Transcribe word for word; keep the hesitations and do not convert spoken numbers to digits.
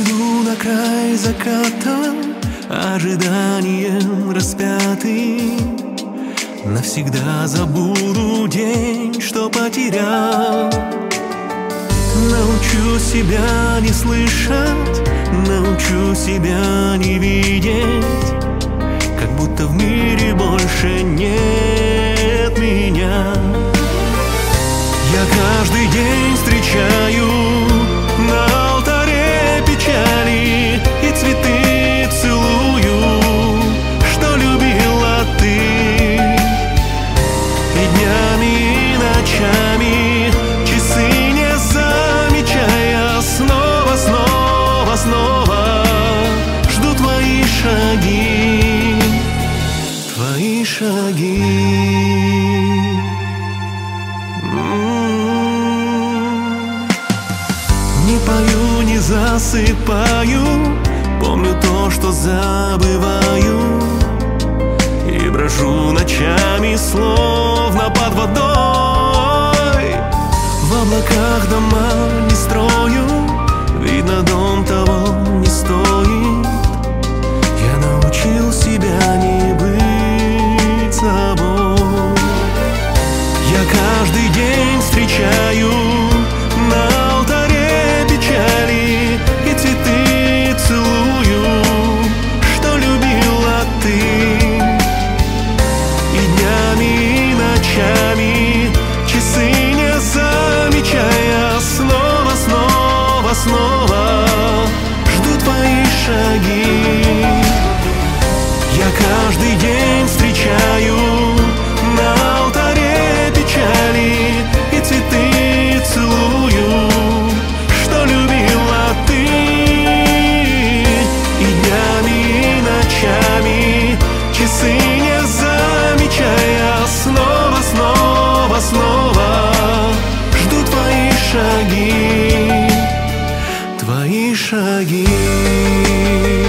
Иду на край заката, ожиданием распятый. Навсегда забуду день, что потерял. Научу себя не слышать, научу себя не видеть, как будто в мире больше нет меня. Я каждый день встречаю на алтаре печали и цветы целую, что любила ты. И днями, и ночами, часы не замечая, снова, снова, снова жду твои шаги, твои шаги. Не пою, не засыпаю, помню то, что забываю, и брожу ночами, словно под водой. В облаках дома не строю, видно, дом того не стоит. Я научил себя не быть собой. Я каждый день встречаю на алтаре печали и цветы целую, что любила ты. И днями, и ночами, часы не замечая, снова, снова, снова жду твои шаги. Я каждый день встречаю на алтаре печали и цветы целую, что любила ты. И днями, и ночами, часы не замечая, снова, снова, снова жду твои шаги, твои шаги.